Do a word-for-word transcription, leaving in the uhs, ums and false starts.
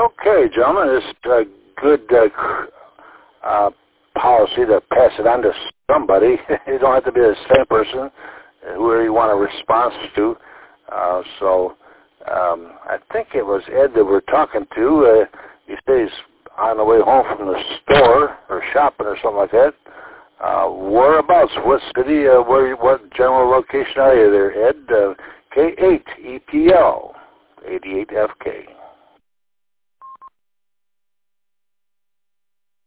Okay, gentlemen, it's a good uh, uh, policy to pass it on to somebody. You don't have to be the same person, whoever you want a response to. Uh, so um, I think it was Ed that we're talking to. Uh, he says he's on the way home from the store or shopping or something like that. Uh, whereabouts? What city? Uh, where? What general location are you there, Ed? Uh, K eight E P L eighty-eight F K.